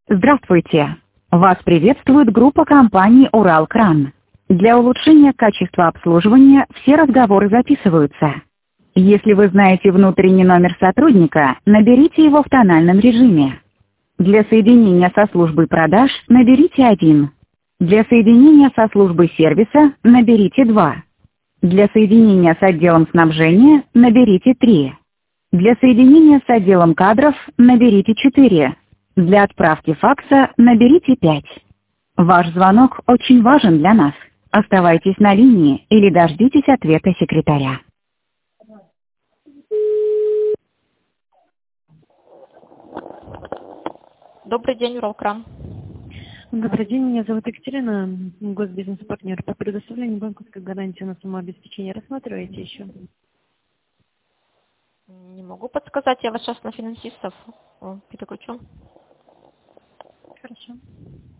Здравствуйте! Вас приветствует группа компаний «Уралкран». Для улучшения качества обслуживания все разговоры записываются. Если вы знаете внутренний номер сотрудника, наберите его в тональном режиме. Для соединения со службой продаж наберите 1. Для соединения со службой сервиса наберите 2. Для соединения с отделом снабжения наберите 3. Для соединения с отделом кадров наберите 4. Для отправки факса наберите 5. Ваш звонок очень важен для нас. Оставайтесь на линии или дождитесь ответа секретаря. Добрый день, Уралкран. Добрый день, меня зовут Екатерина, госбизнес-партнер по предоставлению банковской гарантии на самообеспечение. Рассматриваете еще? Не могу подсказать, я вас сейчас на финансистов переключу. Хорошо.